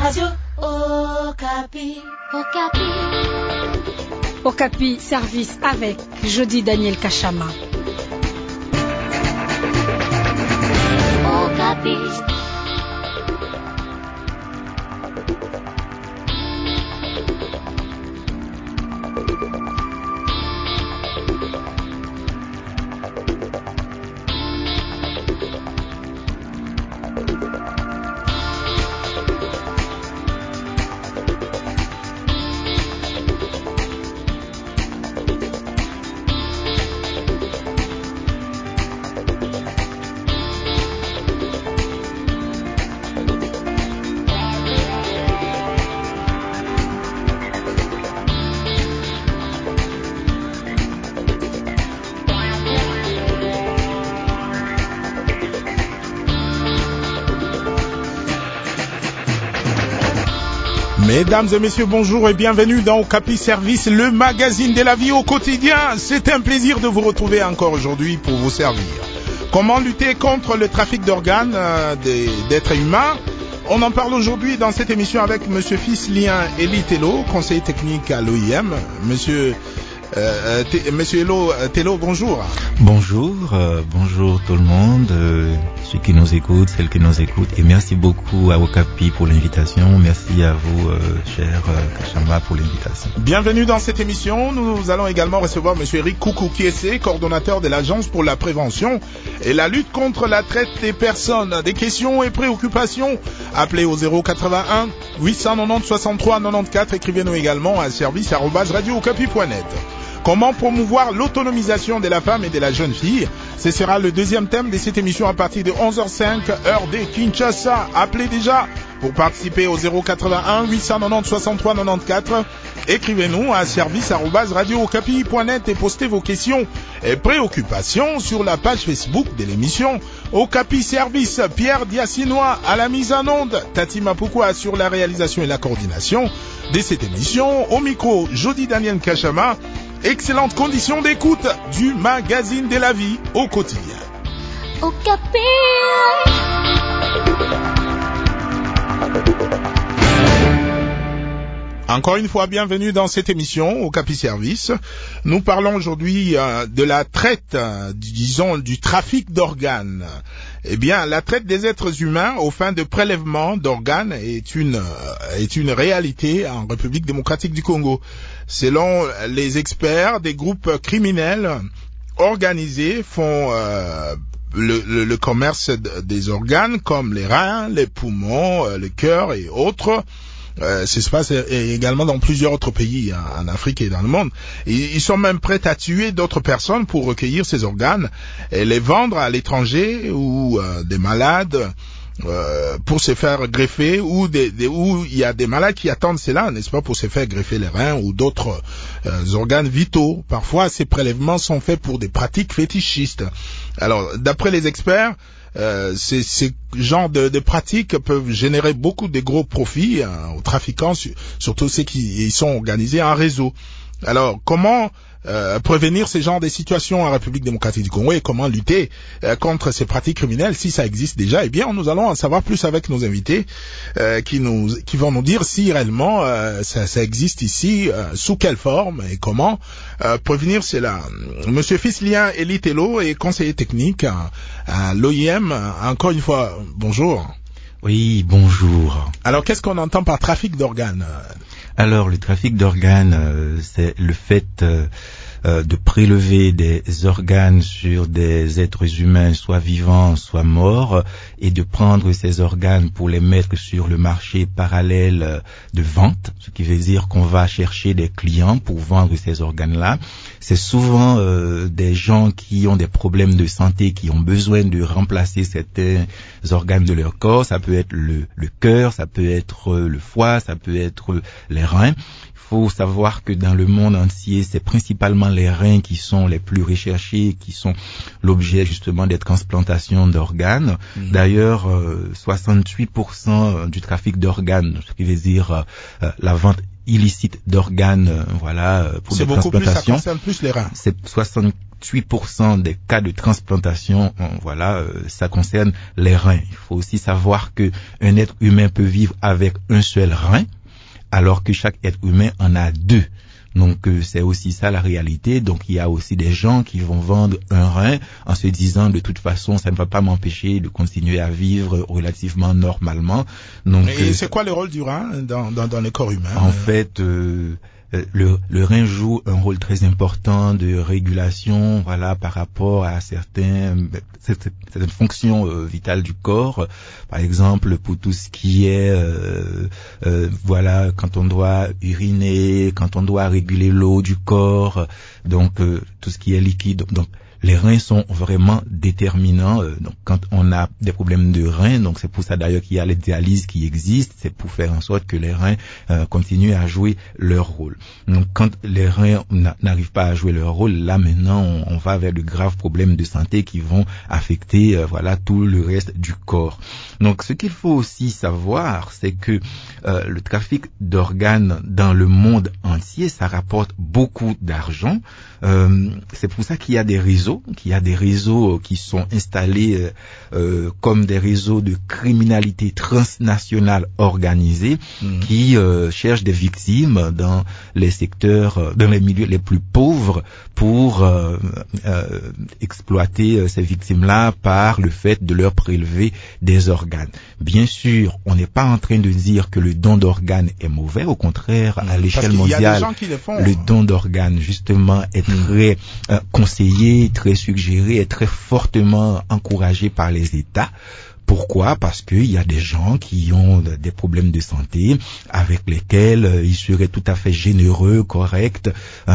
Radio Okapi. Okapi, service avec Jody Daniel Kachama. Okapi. Mesdames et messieurs, bonjour et bienvenue dans Okapi Service, le magazine de la vie au quotidien. C'est un plaisir de vous retrouver encore aujourd'hui pour vous servir. Comment lutter contre le trafic d'organes d'êtres humains? On en parle aujourd'hui dans cette émission avec Monsieur Fislien Eli-Tello, conseiller technique à l'OIM. Monsieur Tello, bonjour. Bonjour tout le monde, ceux qui nous écoutent, celles qui nous écoutent, et merci beaucoup à Okapi pour l'invitation. Merci à vous, cher Kachama, pour l'invitation. Bienvenue dans cette émission. Nous allons également recevoir Monsieur Eric Koukou-Kiessé, coordonnateur de l'Agence pour la prévention et la lutte contre la traite des personnes. Des questions et préoccupations, appelez au 081 890 63 94. Écrivez-nous également à service@radiookapi.net. Comment promouvoir l'autonomisation de la femme et de la jeune fille? Ce sera le deuxième thème de cette émission à partir de 11h05, heure de Kinshasa. Appelez déjà pour participer au 081 890 63 94. Écrivez-nous à service@radiookapi.net et postez vos questions et préoccupations sur la page Facebook de l'émission Okapi Service. Pierre Diacinois à la mise en onde, Tati Mapukwa sur la réalisation et la coordination de cette émission. Au micro, Jody Daniel Kachama. Excellente condition d'écoute du magazine de la vie au quotidien. Okapi. Encore une fois, bienvenue dans cette émission Okapi Service. Nous parlons aujourd'hui de la traite, du trafic d'organes. Eh bien, la traite des êtres humains aux fins de prélèvement d'organes est une réalité en République démocratique du Congo. Selon les experts, des groupes criminels organisés font le commerce des organes comme les reins, les poumons, le cœur et autres. Ça se passe également dans plusieurs autres pays en Afrique et dans le monde. Ils sont même prêts à tuer d'autres personnes pour recueillir ces organes et les vendre à l'étranger ou des malades pour se faire greffer ou il y a des malades qui attendent cela, n'est-ce pas, pour se faire greffer les reins ou d'autres organes vitaux. Parfois, ces prélèvements sont faits pour des pratiques fétichistes. Alors, d'après les experts, ces genres de pratiques peuvent générer beaucoup de gros profits aux trafiquants, surtout ceux qui sont organisés en réseau. Alors, comment prévenir ces genres de situations en République démocratique du Congo et comment lutter contre ces pratiques criminelles si ça existe déjà? Eh bien, nous allons en savoir plus avec nos invités qui vont nous dire si réellement ça existe ici, sous quelle forme et comment prévenir cela. Monsieur Fislien Eli-Tello est conseiller technique à l'OIM. Encore une fois, bonjour. Oui, bonjour. Alors, qu'est-ce qu'on entend par trafic d'organes? Alors, le trafic d'organes, c'est le fait de prélever des organes sur des êtres humains, soit vivants, soit morts, et de prendre ces organes pour les mettre sur le marché parallèle de vente, ce qui veut dire qu'on va chercher des clients pour vendre ces organes-là. C'est souvent des gens qui ont des problèmes de santé, qui ont besoin de remplacer certains organes de leur corps. Ça peut être le cœur, ça peut être le foie, ça peut être les reins. Il faut savoir que dans le monde entier, c'est principalement les reins qui sont les plus recherchés, qui sont l'objet justement des transplantations d'organes. D'ailleurs, 68% du trafic d'organes, ce qui veut dire la vente illicite d'organes, pour des transplantations. Ça concerne plus les reins. C'est 68% des cas de transplantation, ça concerne les reins. Il faut aussi savoir que un être humain peut vivre avec un seul rein, alors que chaque être humain en a deux. Donc c'est aussi ça la réalité. Donc il y a aussi des gens qui vont vendre un rein en se disant de toute façon ça ne va pas m'empêcher de continuer à vivre relativement normalement. Donc et c'est quoi le rôle du rein dans le corps humain? En fait, le rein joue un rôle très important de régulation, par rapport à certaines fonctions vitales du corps. Par exemple, pour tout ce qui est, quand on doit uriner, quand on doit réguler l'eau du corps, donc tout ce qui est liquide. Donc les reins sont vraiment déterminants. Donc, quand on a des problèmes de reins, donc c'est pour ça d'ailleurs qu'il y a les dialyses qui existent, c'est pour faire en sorte que les reins continuent à jouer leur rôle. Donc, quand les reins n'arrivent pas à jouer leur rôle, là maintenant, on va vers de graves problèmes de santé qui vont affecter, tout le reste du corps. Donc, ce qu'il faut aussi savoir, c'est que le trafic d'organes dans le monde entier, ça rapporte beaucoup d'argent. C'est pour ça qu'il y a des réseaux, qui sont installés comme des réseaux de criminalité transnationale organisée qui cherchent des victimes dans les secteurs, dans les milieux les plus pauvres pour exploiter ces victimes-là par le fait de leur prélever des organes. Bien sûr, on n'est pas en train de dire que le don d'organes est mauvais, au contraire, à l'échelle mondiale, le don d'organes justement est très conseillé, très suggéré et très fortement encouragé par les États. Pourquoi? Parce qu'il y a des gens qui ont des problèmes de santé avec lesquels il serait tout à fait généreux, correct,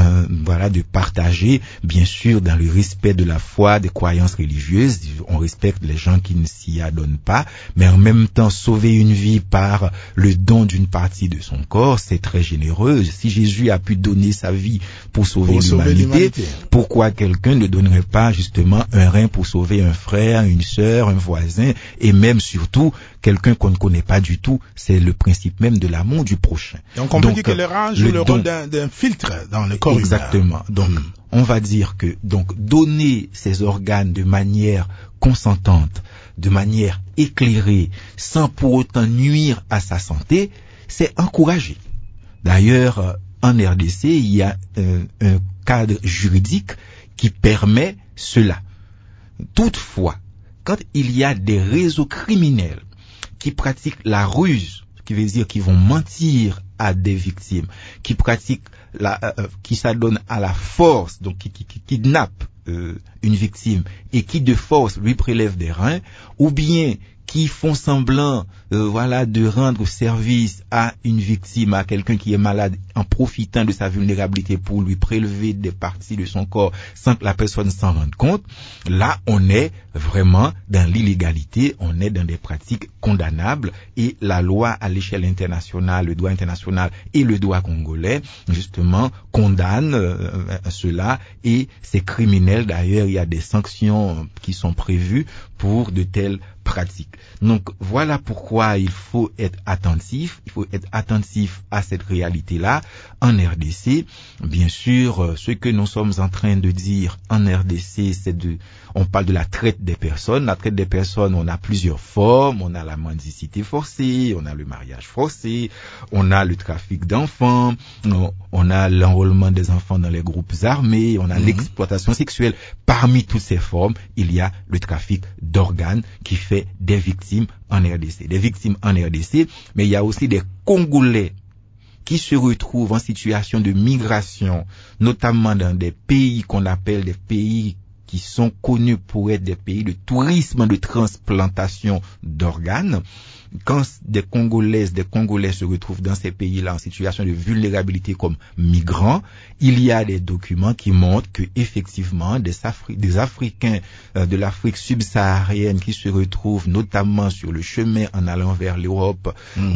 de partager, bien sûr, dans le respect de la foi, des croyances religieuses. On respecte les gens qui ne s'y adonnent pas, mais en même temps, sauver une vie par le don d'une partie de son corps, c'est très généreux. Si Jésus a pu donner sa vie pour sauver l'humanité, pourquoi quelqu'un ne donnerait pas justement un rein pour sauver un frère, une sœur, un voisin, et même surtout quelqu'un qu'on ne connaît pas du tout? C'est le principe même de l'amour du prochain. Donc on peut dire que le rein joue le rôle d'un filtre dans le corps humain. Exactement. Donc on va dire que donner ces organes de manière consentante, de manière éclairée, sans pour autant nuire à sa santé, c'est encouragé. D'ailleurs, en RDC, il y a un cadre juridique qui permet cela. Toutefois, quand il y a des réseaux criminels qui pratiquent la ruse, ce qui veut dire qu'ils vont mentir à des victimes, qui pratiquent qui s'adonnent à la force, donc qui kidnappent une victime et qui de force lui prélèvent des reins, ou bien qui font semblant de rendre service à une victime, à quelqu'un qui est malade, en profitant de sa vulnérabilité pour lui prélever des parties de son corps sans que la personne s'en rende compte. Là, on est vraiment dans l'illégalité, on est dans des pratiques condamnables, et la loi à l'échelle internationale, le droit international et le droit congolais, justement, condamnent cela, et c'est criminel. D'ailleurs, il y a des sanctions qui sont prévues pour de telles pratiques. Donc voilà pourquoi il faut être attentif à cette réalité-là en RDC. Bien sûr, ce que nous sommes en train de dire en RDC, on parle de la traite des personnes. La traite des personnes, on a plusieurs formes. On a la mendicité forcée, on a le mariage forcé, on a le trafic d'enfants, on a l'enrôlement des enfants dans les groupes armés, on a l'exploitation sexuelle. Parmi toutes ces formes, il y a le trafic d'organes qui fait des victimes en RDC. Des victimes en RDC, mais il y a aussi des Congolais qui se retrouvent en situation de migration, notamment dans des pays qu'on appelle des pays qui sont connus pour être des pays de tourisme, de transplantation d'organes. Quand des Congolais se retrouvent dans ces pays-là en situation de vulnérabilité comme migrants, il y a des documents qui montrent que effectivement des Africains de l'Afrique subsaharienne qui se retrouvent notamment sur le chemin en allant vers l'Europe,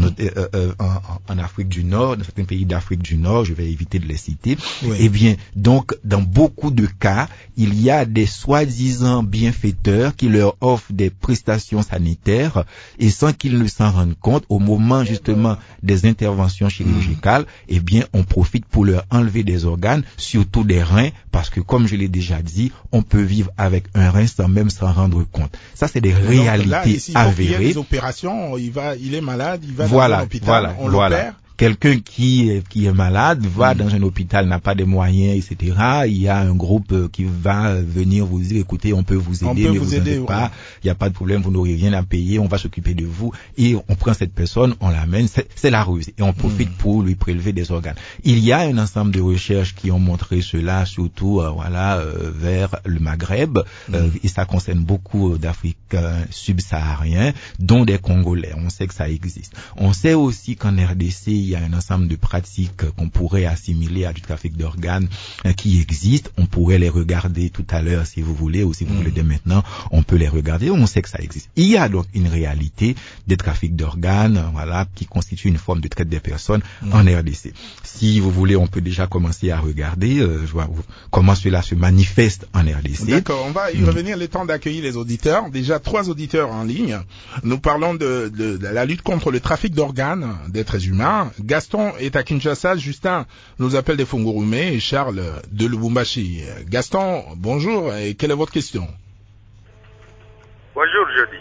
en Afrique du Nord, dans certains pays d'Afrique du Nord, je vais éviter de les citer. Oui. Eh bien, donc, dans beaucoup de cas, il y a des soi-disant bienfaiteurs qui leur offrent des prestations sanitaires et sans qu'ils ne le s'en rendre compte, au moment justement des interventions chirurgicales, eh bien, on profite pour leur enlever des organes, surtout des reins, parce que comme je l'ai déjà dit, on peut vivre avec un rein sans même s'en rendre compte. Ça, c'est des réalités là, ici, avérées. Il y a des opérations, il est malade, il va dans un hôpital, on l'opère. Quelqu'un qui est malade va dans un hôpital, n'a pas de moyens, etc. Il y a un groupe qui va venir vous dire, écoutez, on peut vous aider, mais vous inquiétez pas, il n'y a pas de problème, vous n'aurez rien à payer, on va s'occuper de vous. Et on prend cette personne, on l'amène, c'est la ruse. Et on profite pour lui prélever des organes. Il y a un ensemble de recherches qui ont montré cela, surtout vers le Maghreb, et ça concerne beaucoup d'Africains subsahariens, dont des Congolais. On sait que ça existe. On sait aussi qu'en RDC, il y a un ensemble de pratiques qu'on pourrait assimiler à du trafic d'organes qui existent. On pourrait les regarder tout à l'heure si vous voulez, ou si vous voulez dès maintenant, on peut les regarder. On sait que ça existe. Il y a donc une réalité des trafics d'organes, qui constitue une forme de traite des personnes en RDC. Si vous voulez, on peut déjà commencer à regarder comment cela se manifeste en RDC. D'accord, on va y revenir, le temps d'accueillir les auditeurs. Déjà 3 auditeurs en ligne. Nous parlons de la lutte contre le trafic d'organes d'êtres humains. Gaston est à Kinshasa, Justin nous appelle de Fungurume et Charles de Lubumbashi. Gaston, bonjour, et quelle est votre question? Bonjour, Jody.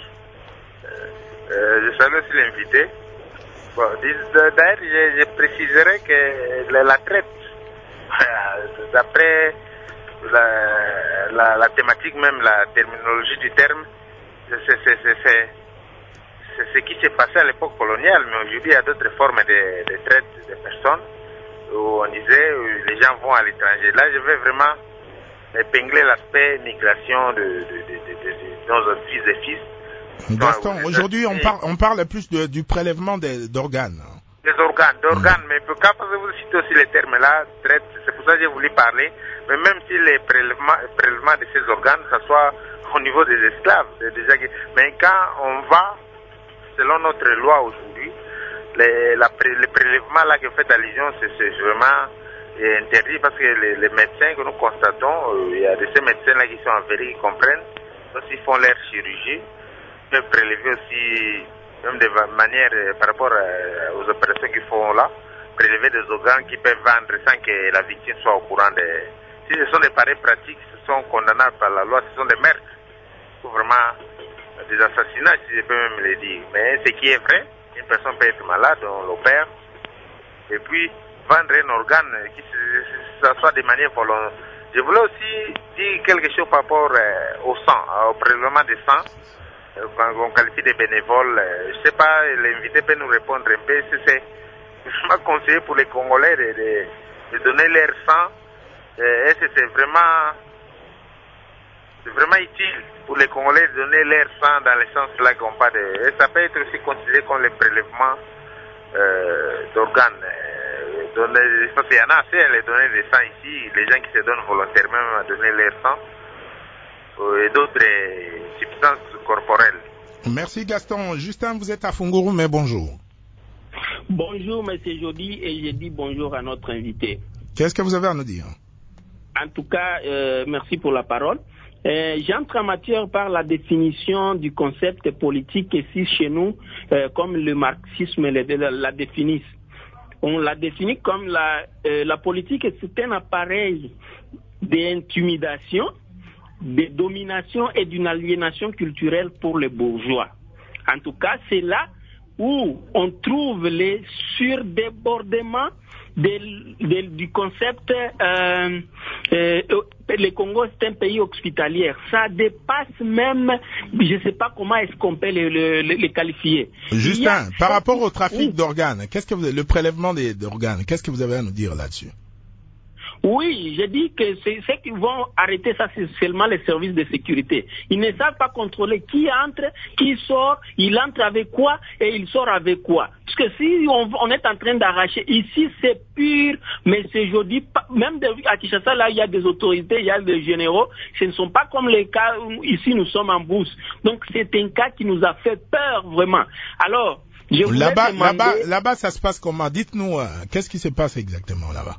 Je salue aussi l'invité. Bon, d'ailleurs, je préciserai que la traite, d'après la thématique même, la terminologie du terme, c'est ce qui s'est passé à l'époque coloniale, mais aujourd'hui il y a d'autres formes de traite de personnes où on disait les gens vont à l'étranger. Là, je vais vraiment épingler l'aspect migration de nos fils et fils. Gaston, aujourd'hui on parle plus du prélèvement d'organes. Des organes, mais quand vous citez aussi les termes là, traite, c'est pour ça que j'ai voulu parler, mais même si les prélèvements de ces organes, ça soit au niveau des esclaves, mais quand on va selon notre loi aujourd'hui, les prélèvements là que vous faites allusion, c'est vraiment interdit parce que les médecins que nous constatons, il y a de ces médecins là qui sont avérés, qui comprennent, lorsqu'ils font leur chirurgie, ils peuvent prélever aussi, même de manière par rapport aux opérations qu'ils font là, prélever des organes qu'ils peuvent vendre sans que la victime soit au courant Si ce sont des pareilles pratiques, ce sont condamnables par la loi, ce sont des meurtres. Il faut vraiment des assassinats, si je peux même le dire. Mais ce qui est vrai, une personne peut être malade, on l'opère, et puis vendre un organe, que ça soit de manière volontaire. Je voulais aussi dire quelque chose par rapport au sang, au prélèvement de sang, quand on qualifie des bénévoles. Je ne sais pas, l'invité peut nous répondre un peu, c'est vraiment conseillé pour les Congolais de donner leur sang, et c'est vraiment utile pour les Congolais de donner leur sang dans le sens là qu'on parle de... Et ça peut être aussi considéré comme le prélèvement d'organes. Parce qu'il y en a assez à les donner des sang ici, les gens qui se donnent volontairement à donner leur sang, et d'autres substances corporelles. Merci Gaston. Justin, vous êtes à Funguru, mais bonjour. Bonjour monsieur Jody, et je dis bonjour à notre invité. Qu'est-ce que vous avez à nous dire? En tout cas, merci pour la parole. Jean Tramateur par la définition du concept politique ici chez nous, comme le marxisme la définit. On la définit comme la politique, c'est un appareil d'intimidation, de domination et d'une aliénation culturelle pour les bourgeois. En tout cas, c'est là où on trouve les surdébordements du concept. Le Congo, c'est un pays hospitalier. Ça dépasse même, je ne sais pas comment est-ce qu'on peut le qualifier. Justin, par rapport au trafic d'organes, le prélèvement d'organes, qu'est-ce que vous avez à nous dire là-dessus? Oui, je dis que ceux qui vont arrêter ça, c'est seulement les services de sécurité. Ils ne savent pas contrôler qui entre, qui sort, il entre avec quoi et il sort avec quoi. Parce que si on est en train d'arracher, ici c'est pur, mais c'est jeudi, même à Kinshasa, là il y a des autorités, il y a des généraux, ce ne sont pas comme les cas où ici nous sommes en bourse. Donc c'est un cas qui nous a fait peur vraiment. Alors, je voulais là-bas, ça se passe comment? Dites-nous, qu'est-ce qui se passe exactement là-bas?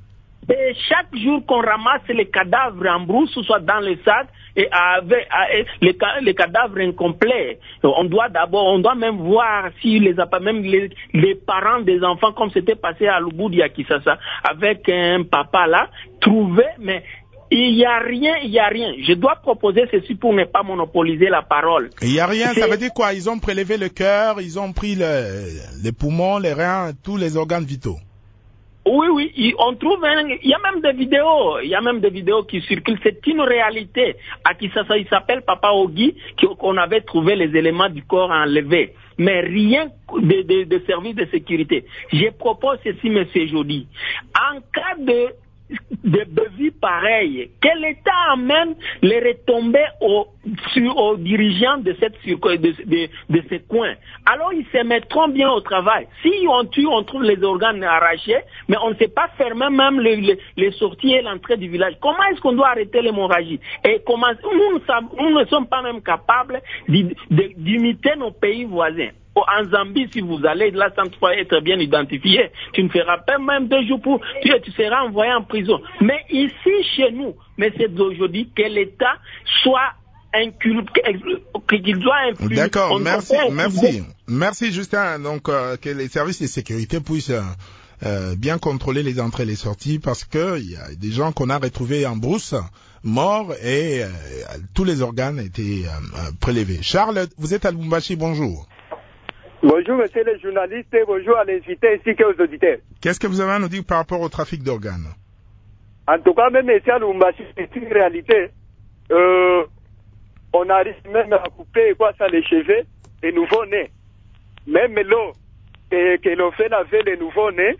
Et chaque jour qu'on ramasse les cadavres en brousse, soit dans les sacs, et avec les cadavres incomplets, on doit même voir si les parents des enfants, comme c'était passé à Lubudi à Kisasa, avec un papa là, trouvé, mais il y a rien. Je dois proposer ceci pour ne pas monopoliser la parole. Il y a rien, ça veut dire quoi? Ils ont prélevé le cœur, ils ont pris les poumons, les reins, tous les organes vitaux. Oui, on trouve, il y a même des vidéos qui circulent, c'est une réalité. À Kisasa, il s'appelle Papa Ogi, qu'on avait trouvé les éléments du corps enlevés. Mais rien de service de sécurité. Je propose ceci, monsieur Jody. En cas de vie pareille, quel État amène les retombées aux dirigeants de ces coins? Alors ils se mettront bien au travail. Si on tue, on trouve les organes arrachés, mais on ne sait pas fermer même les sorties et l'entrée du village. Comment est-ce qu'on doit arrêter l'hémorragie? Et comment nous ne sommes pas même capables d'imiter nos pays voisins. En Zambie, si vous allez, là, sans toutefois être bien identifié, tu ne feras pas même 2 jours tu seras envoyé en prison. Mais ici, chez nous, mais c'est d'aujourd'hui que l'État soit qu'il doit influer. D'accord, merci Justin. Donc, que les services de sécurité puissent bien contrôler les entrées et les sorties, parce que il y a des gens qu'on a retrouvés en brousse, morts, et tous les organes étaient prélevés. Charles, vous êtes à Lubumbashi, bonjour. Bonjour, monsieur le journaliste, bonjour à l'invité ainsi qu'aux auditeurs. Qu'est-ce que vous avez à nous dire par rapport au trafic d'organes? En tout cas, même ici à Lubumbashi, c'est une réalité. On arrive même à couper les cheveux des nouveaux-nés. Même l'eau que l'on fait laver les nouveaux-nés,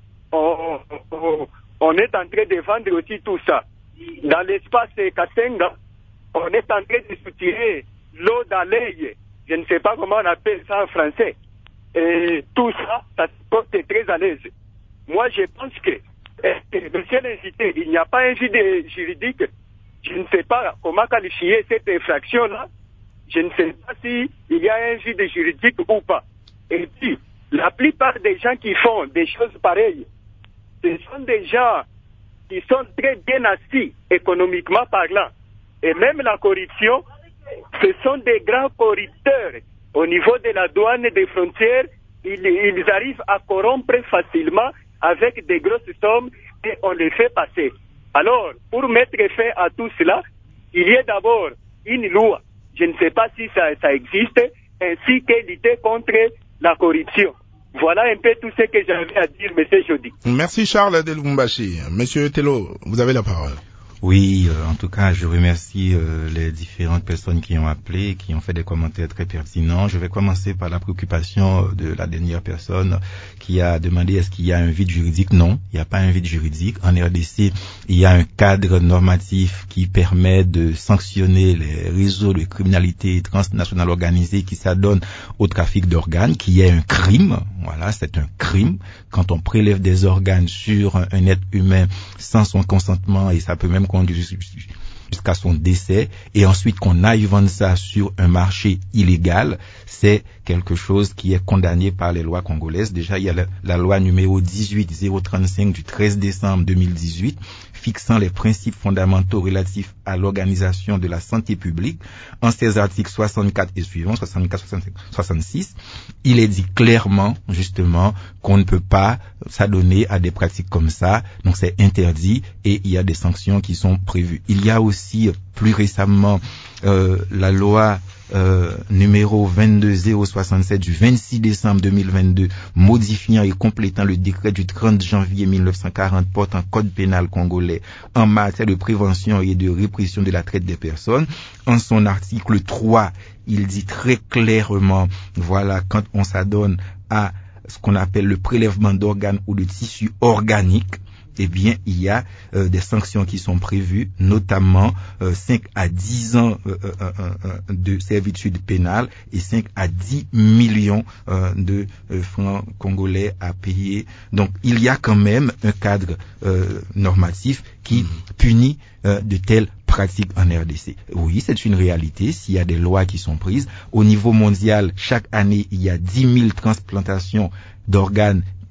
on est en train de vendre aussi tout ça. Dans l'espace Kasenga, on est en train de soutirer l'eau dans l'œil. Je ne sais pas comment on appelle ça en français. Et tout ça, ça se porte très à l'aise. Moi, je pense que, monsieur l'invité, il n'y a pas un vide juridique. Je ne sais pas comment qualifier cette infraction-là. Je ne sais pas s'il y a un vide juridique ou pas. Et puis, la plupart des gens qui font des choses pareilles, ce sont des gens qui sont très bien assis économiquement parlant. Et même la corruption, ce sont des grands corrupteurs. Au niveau de la douane et des frontières, ils arrivent à corrompre facilement avec des grosses sommes et on les fait passer. Alors, pour mettre fin à tout cela, il y a d'abord une loi, je ne sais pas si ça existe, ainsi que lutter contre la corruption. Voilà un peu tout ce que j'avais à dire, monsieur Jody. Merci Charles de Lubumbashi. Monsieur Tello, vous avez la parole. Oui, en tout cas, je remercie les différentes personnes qui ont appelé, qui ont fait des commentaires très pertinents. Je vais commencer par la préoccupation de la dernière personne qui a demandé est-ce qu'il y a un vide juridique. Non, il n'y a pas un vide juridique. En RDC, il y a un cadre normatif qui permet de sanctionner les réseaux de criminalité transnationale organisée qui s'adonnent au trafic d'organes, qui est un crime. Voilà, c'est un crime. Quand on prélève des organes sur un être humain sans son consentement, et ça peut même conduire jusqu'à son décès, et ensuite qu'on aille vendre ça sur un marché illégal, c'est quelque chose qui est condamné par les lois congolaises. Déjà, il y a la loi numéro 18035 du 13 décembre 2018 fixant les principes fondamentaux relatifs à l'organisation de la santé publique. En ses articles 64 et suivants, 64, 65, 66, il est dit clairement, justement, qu'on ne peut pas s'adonner à des pratiques comme ça. Donc c'est interdit et il y a des sanctions qui sont prévues. Il y a aussi plus récemment la loi numéro 22067 du 26 décembre 2022 modifiant et complétant le décret du 30 janvier 1940 portant code pénal congolais en matière de prévention et de répression de la traite des personnes. En son article 3, il dit très clairement, voilà, quand on s'adonne à ce qu'on appelle le prélèvement d'organes ou de tissus organiques, eh bien, il y a des sanctions qui sont prévues, notamment 5 à 10 ans de servitude pénale et 5 à 10 millions de francs congolais à payer. Donc, il y a quand même un cadre normatif qui punit de telles pratiques en RDC. Oui, c'est une réalité. S'il y a des lois qui sont prises, au niveau mondial, chaque année, il y a 10 000 transplantations d'organes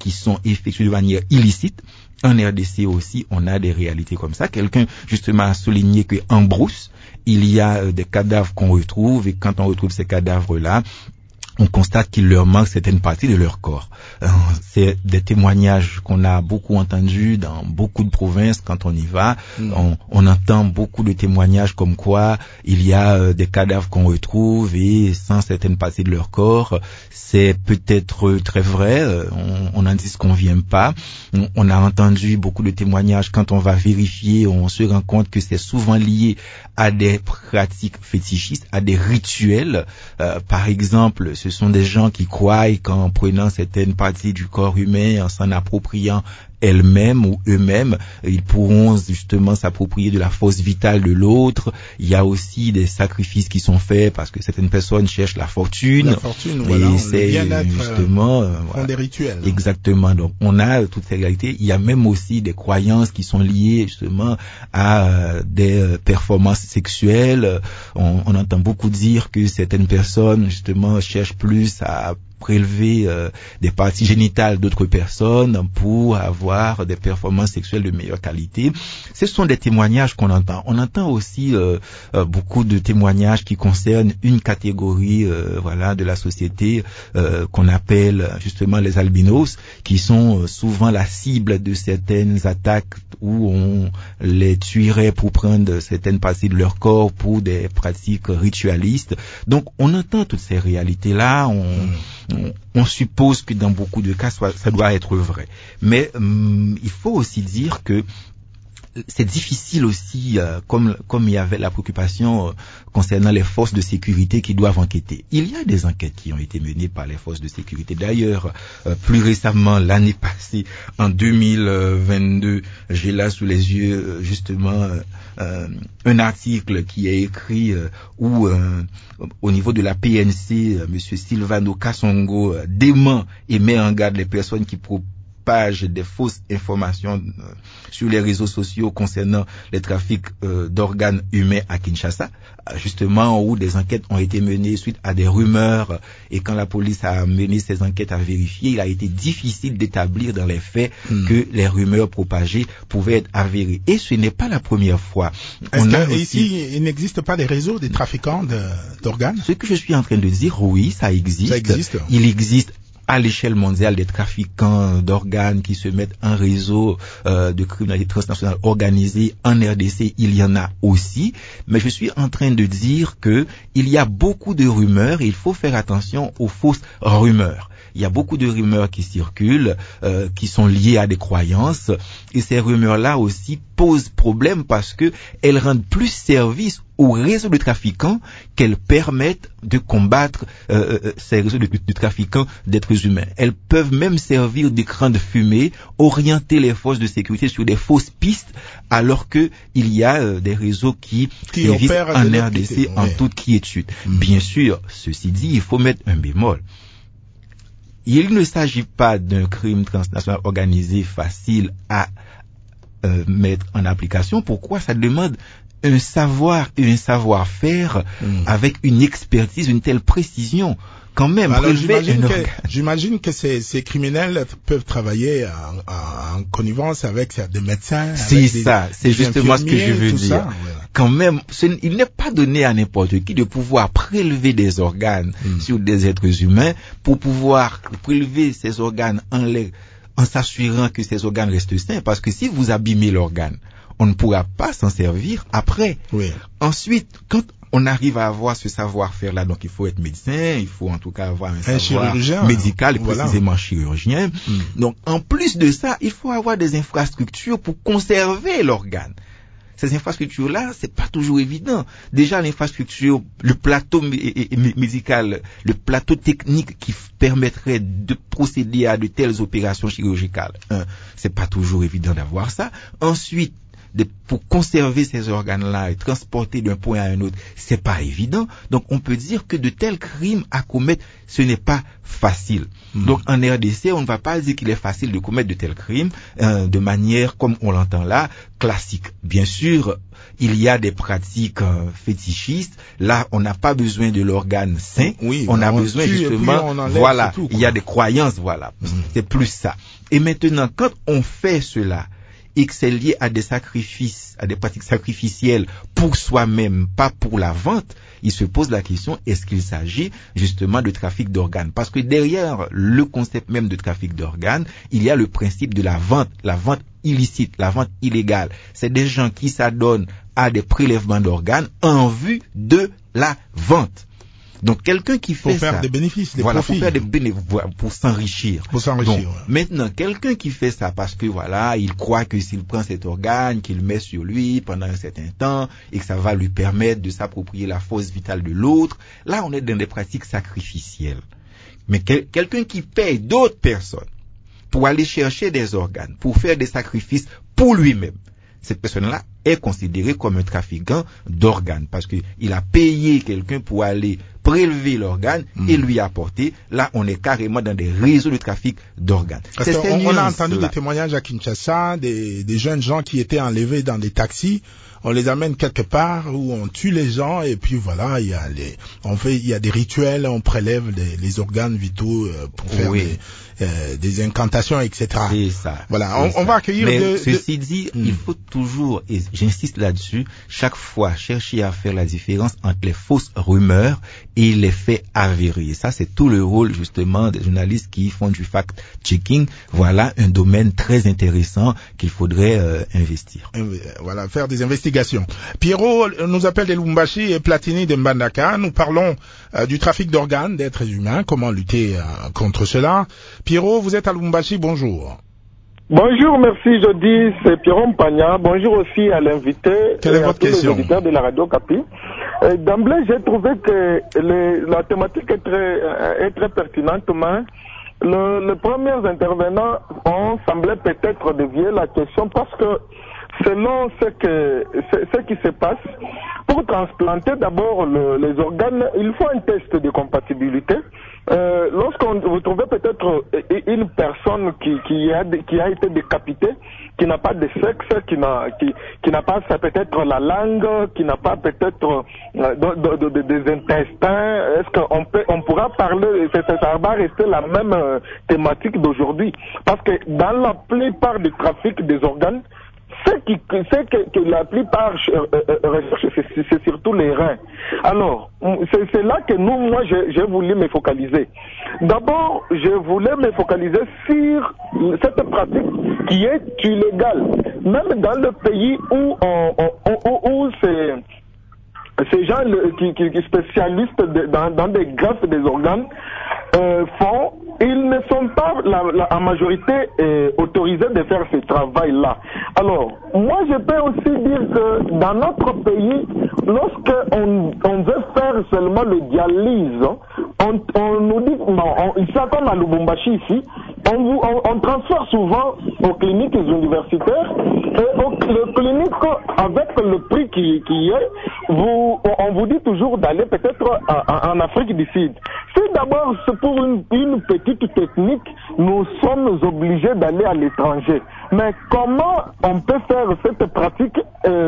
qui sont effectués de manière illicite. En RDC aussi, on a des réalités comme ça. Quelqu'un, justement, a souligné qu'en brousse, il y a des cadavres qu'on retrouve, et quand on retrouve ces cadavres-là, on constate qu'il leur manque certaines parties de leur corps. C'est des témoignages qu'on a beaucoup entendus dans beaucoup de provinces quand on y va. On entend beaucoup de témoignages comme quoi il y a des cadavres qu'on retrouve et sans certaines parties de leur corps. C'est peut-être très vrai, on n'en disconvient pas. On a entendu beaucoup de témoignages quand on va vérifier, on se rend compte que c'est souvent lié à des pratiques fétichistes, à des rituels. Par exemple, ce sont des gens qui croient qu'en prenant certaines parties du corps humain, en s'en appropriant elles-mêmes ou eux-mêmes, ils pourront justement s'approprier de la force vitale de l'autre. Il y a aussi des sacrifices qui sont faits parce que certaines personnes cherchent la fortune. La fortune, voilà. Et c'est justement voilà, des rituels. Exactement. Donc on a toutes ces réalités. Il y a même aussi des croyances qui sont liées justement à des performances sexuelles. On entend beaucoup dire que certaines personnes justement cherchent plus à prélever des parties génitales d'autres personnes pour avoir des performances sexuelles de meilleure qualité. Ce sont des témoignages qu'on entend. On entend aussi beaucoup de témoignages qui concernent une catégorie de la société qu'on appelle justement les albinos, qui sont souvent la cible de certaines attaques où on les tuerait pour prendre certaines parties de leur corps pour des pratiques ritualistes. Donc on entend toutes ces réalités-là, on suppose que dans beaucoup de cas, ça doit être vrai. Mais il faut aussi dire que c'est difficile aussi, comme il y avait la préoccupation concernant les forces de sécurité qui doivent enquêter. Il y a des enquêtes qui ont été menées par les forces de sécurité. D'ailleurs, plus récemment, l'année passée, en 2022, j'ai là sous les yeux justement un article qui est écrit où au niveau de la PNC, Monsieur Silvano Kassongo dément et met en garde les personnes qui propagent des fausses informations sur les réseaux sociaux concernant les trafics d'organes humains à Kinshasa, justement où des enquêtes ont été menées suite à des rumeurs, et quand la police a mené ces enquêtes à vérifier, il a été difficile d'établir dans les faits que les rumeurs propagées pouvaient être avérées. Et ce n'est pas la première fois. Ici, il n'existe pas des réseaux des trafiquants d'organes? Ce que je suis en train de dire, oui, ça existe. Ça existe. Il existe à l'échelle mondiale des trafiquants d'organes qui se mettent en réseau de criminalité transnationale organisée. En RDC, il y en a aussi, mais je suis en train de dire que il y a beaucoup de rumeurs et il faut faire attention aux fausses rumeurs. Il y a beaucoup de rumeurs qui circulent, qui sont liées à des croyances, et ces rumeurs-là aussi posent problème parce que elles rendent plus service aux réseaux de trafiquants qu'elles permettent de combattre ces réseaux de trafiquants d'êtres humains. Elles peuvent même servir d'écran de fumée, orienter les forces de sécurité sur des fausses pistes, alors que il y a des réseaux qui sévissent en RDC en toute quiétude. Bien sûr, ceci dit, il faut mettre un bémol. Il ne s'agit pas d'un crime transnational organisé facile à mettre en application. Pourquoi? Ça demande un savoir et un savoir-faire avec une expertise, une telle précision. Quand même, j'imagine que ces criminels peuvent travailler en connivence avec des médecins. C'est justement ce que je veux dire. Ça, quand même, il n'est pas donné à n'importe qui de pouvoir prélever des organes sur des êtres humains pour pouvoir prélever ces organes en s'assurant que ces organes restent sains. Parce que si vous abîmez l'organe, on ne pourra pas s'en servir après. Oui. Ensuite, quand on arrive à avoir ce savoir-faire-là, donc il faut être médecin, il faut en tout cas avoir un savoir médical, précisément chirurgien. Donc en plus de ça, il faut avoir des infrastructures pour conserver l'organe. Ces infrastructures-là, c'est pas toujours évident. Déjà, l'infrastructure, le plateau médical, le plateau technique qui permettrait de procéder à de telles opérations chirurgicales, c'est pas toujours évident d'avoir ça. Ensuite, pour conserver ces organes-là et transporter d'un point à un autre, c'est pas évident. Donc on peut dire que de tels crimes à commettre, ce n'est pas facile. Donc en RDC, on ne va pas dire qu'il est facile de commettre de tels crimes de manière, comme on l'entend là, classique. Bien sûr, il y a des pratiques fétichistes. Là, on n'a pas besoin de l'organe sain. Oui, on a besoin justement, voilà, tout, il y a des croyances, voilà. C'est plus ça. Et maintenant, quand on fait cela, et que c'est lié à des sacrifices, à des pratiques sacrificielles pour soi-même, pas pour la vente, il se pose la question, est-ce qu'il s'agit justement de trafic d'organes? Parce que derrière le concept même de trafic d'organes, il y a le principe de la vente illicite, la vente illégale. C'est des gens qui s'adonnent à des prélèvements d'organes en vue de la vente. Donc quelqu'un qui fait ça, pour faire des bénéfices, des profits, pour faire des bénéfices, pour s'enrichir. Donc, maintenant, quelqu'un qui fait ça parce que voilà, il croit que s'il prend cet organe, qu'il le met sur lui pendant un certain temps et que ça va lui permettre de s'approprier la force vitale de l'autre, là on est dans des pratiques sacrificielles. Mais quelqu'un qui paye d'autres personnes pour aller chercher des organes, pour faire des sacrifices pour lui-même, cette personne-là est considérée comme un trafiquant d'organes parce que il a payé quelqu'un pour aller prélever l'organe et lui apporter. Là, on est carrément dans des réseaux de trafic d'organes. On a entendu des témoignages à Kinshasa, des jeunes gens qui étaient enlevés dans des taxis. On les amène quelque part où on tue les gens et puis voilà, il y a des rituels, on prélève les organes vitaux pour faire des incantations, etc. C'est ça. Voilà, on va accueillir. Mais ceci dit, il faut toujours, et j'insiste là-dessus, chaque fois chercher à faire la différence entre les fausses rumeurs et les faits avérés. Ça, c'est tout le rôle justement des journalistes qui font du fact-checking. Voilà un domaine très intéressant qu'il faudrait investir. Voilà, faire des investigations. Pierrot nous appelle de Lubumbashi et Platini de Mbandaka. Nous parlons du trafic d'organes, d'êtres humains, comment lutter contre cela. Pierrot, vous êtes à Lubumbashi, bonjour. Bonjour, merci Jody, c'est Pierrot Mpagna. Bonjour aussi à l'invité. Quelle est votre question? Les auditeurs de la radio Capi. D'emblée, j'ai trouvé que la thématique est très pertinente, mais les premiers intervenants ont semblé peut-être dévier la question parce que selon ce qui se passe, pour transplanter d'abord les organes, il faut un test de compatibilité. Lorsqu'on vous trouvez peut-être une personne qui a été décapitée, qui n'a pas de sexe, qui n'a pas peut-être la langue, qui n'a pas peut-être des intestins, est-ce qu'on pourra parler, ça va rester la même thématique d'aujourd'hui? Parce que dans la plupart du trafic des organes, c'est que la plupart recherchent, c'est surtout les reins. Alors, c'est là que moi, j'ai voulu me focaliser. D'abord, je voulais me focaliser sur cette pratique qui est illégale. Même dans le pays où ces gens qui spécialistes dans des greffes des organes font, ils ne sont pas en majorité autorisés de faire ce travail-là. Alors, moi je peux aussi dire que dans notre pays, lorsqu'on veut faire seulement le dialyse, on nous dit, ça comme à Lubumbashi ici, on transfère souvent aux cliniques universitaires et les cliniques avec le prix qui est, on vous dit toujours d'aller peut-être en Afrique du Sud. Si d'abord c'est pour une petite technique, nous sommes obligés d'aller à l'étranger. Mais comment on peut faire cette pratique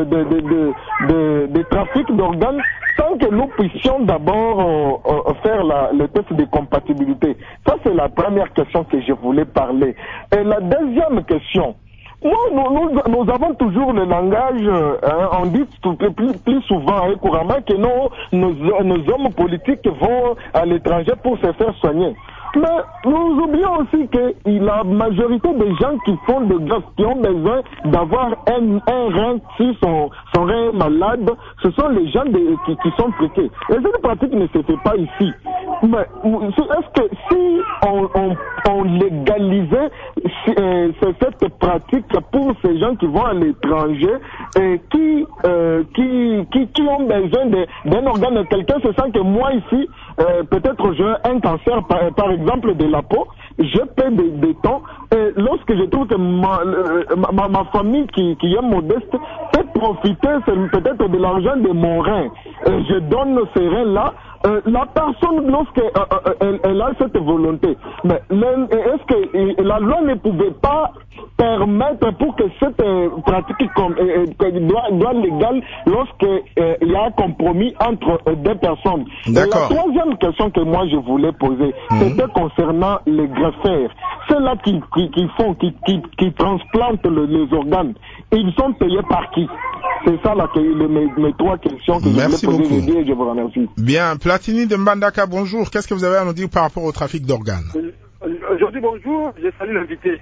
de trafic d'organes sans que nous puissions d'abord faire le test de compatibilité? Ça, c'est la première question que je voulais parler. Et la deuxième question, nous avons toujours le langage, on dit plus souvent et couramment que nos hommes politiques vont à l'étranger pour se faire soigner. Mais nous oublions aussi que la majorité des gens qui font des greffes, qui ont besoin d'avoir un rein si son rein est malade, ce sont les gens qui sont traités. Et cette pratique ne se fait pas ici. Mais est-ce que si on légalisait cette pratique pour ces gens qui vont à l'étranger et qui ont besoin d'un organe, quelqu'un se sent que moi ici, peut-être j'ai un cancer par exemple de la peau, je paie des temps, et lorsque je trouve que ma famille qui est modeste peut profiter peut-être de l'argent de mon rein, et je donne ces reins-là, la personne, lorsqu'elle a cette volonté, mais est-ce que la loi ne pouvait pas permettre pour que cette pratique doit légale lorsqu'il y a un compromis entre deux personnes. D'accord. Et la troisième question que moi je voulais poser, c'était concernant les greffeurs. Ceux-là qui transplantent les organes, ils sont payés par qui? C'est ça mes trois questions que je voulais poser aujourd'hui et je vous remercie. Bien, Platini de Mbandaka, bonjour. Qu'est-ce que vous avez à nous dire par rapport au trafic d'organes? Aujourd'hui, bonjour, je salue l'invité.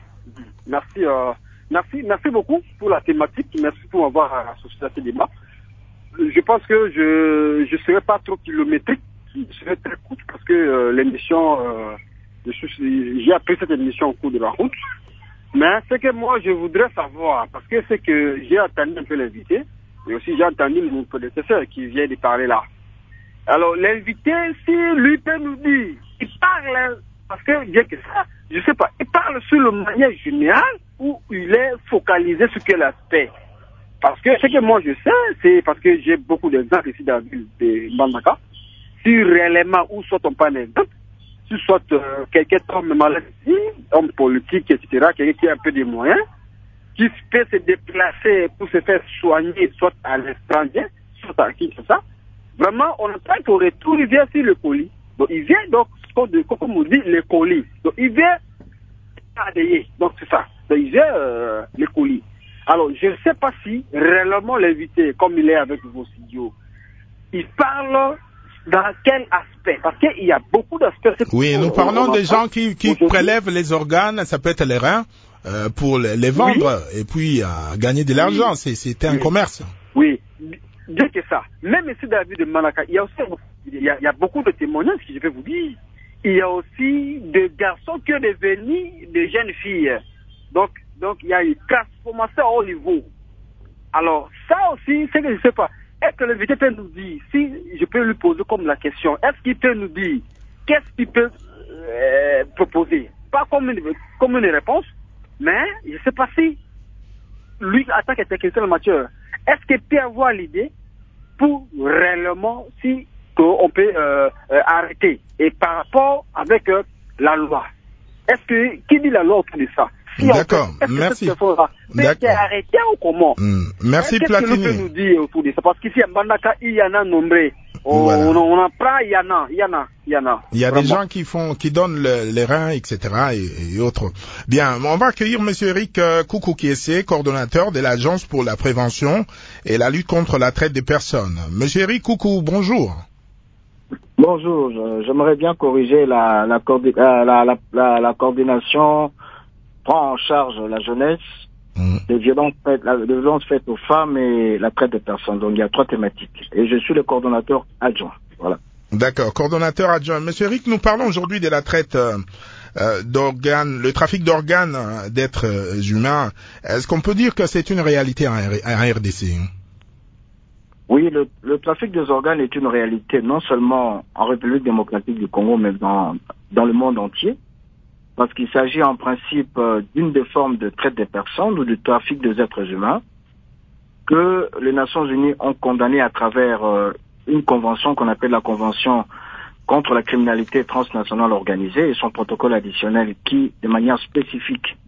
Merci beaucoup pour la thématique. Merci pour m'avoir associé à ce débat. Je pense que je serai pas trop kilométrique, je serai très court parce que l'émission, j'ai appris cette émission au cours de la route. Mais ce que moi je voudrais savoir, parce que c'est que j'ai entendu un peu l'invité, et aussi j'ai entendu mon prédécesseur qui vient de parler là. Alors l'invité, si lui peut nous dire, il parle, parce que bien que ça, je sais pas, il parle sur le manière générale ou il est focalisé sur quel aspect? Parce que ce que moi je sais, c'est parce que j'ai beaucoup d'exemples ici dans la ville de Mbandaka, si réellement où soit on pas un exemple, si soit quelqu'un tombe malade ici, homme politique, etc., quelqu'un qui a un peu de moyens, qui peut se déplacer pour se faire soigner, soit à l'étranger, soit à Kinshasa, vraiment, on entend qu'au retour, il vient sur le colis. Donc, il vient, donc, comme on dit, le colis. Donc, il vient adhérer. Donc, c'est ça. Donc, il vient le colis. Alors, je ne sais pas si, réellement, l'invité, comme il est avec vos studios, il parle dans quel aspect? Parce qu'il y a beaucoup d'aspects. Oui, nous parlons des gens qui prélèvent les organes, ça peut être les reins, pour les vendre, et puis gagner de l'argent. C'est un commerce. Oui. Bien que ça, même ici dans la ville de Mbandaka, il y a beaucoup de témoignages que je vais vous dire. Il y a aussi des garçons qui sont devenus des jeunes filles. Donc il y a une transformation au niveau. Alors, ça aussi, c'est que je ne sais pas. Est-ce que l'invité peut nous dire, si je peux lui poser comme la question, est-ce qu'il peut nous dire qu'est-ce qu'il peut proposer? Pas comme une réponse, mais je ne sais pas si lui, en tant que technicien en matière, est-ce qu'il peut avoir l'idée pour réellement si on peut arrêter et par rapport avec la loi? Est-ce que qui dit la loi autour de ça? Si d'accord, merci. D'accord. Arrêter ou comment? Merci Platini. Qu'est-ce que nous peut nous dire autour de ça? Parce qu'ici à Mbandaka, il y en a nombreux. On en prend, il y en a. Il y a des gens qui donnent les reins, etc. et autres. Bien, on va accueillir Monsieur Eric Koukoukiessé, coordonnateur de l'Agence pour la prévention et la lutte contre la traite des personnes. Monsieur Eric Koukou, bonjour. Bonjour, j'aimerais bien corriger la coordination prend en charge la jeunesse, les violences faites aux femmes et la traite des personnes. Donc il y a trois thématiques. Et je suis le coordonnateur adjoint. Voilà. D'accord, coordonnateur adjoint. Monsieur Eric, nous parlons aujourd'hui de la traite d'organes, le trafic d'organes d'êtres humains. Est-ce qu'on peut dire que c'est une réalité en RDC? Oui, le trafic des organes est une réalité non seulement en République démocratique du Congo, mais dans le monde entier. Parce qu'il s'agit en principe d'une des formes de traite des personnes ou de trafic des êtres humains que les Nations Unies ont condamné à travers une convention qu'on appelle la Convention contre la criminalité transnationale organisée et son protocole additionnel qui, de manière spécifique,